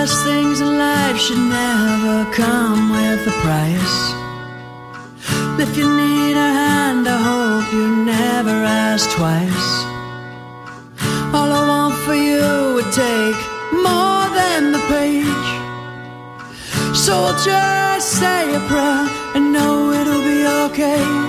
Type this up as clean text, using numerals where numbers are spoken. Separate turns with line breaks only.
best things in life should never come with a price. If you need a hand, I hope you never ask twice. All I want for you would take more than the page. So I'll just say a prayer and know it'll be okay.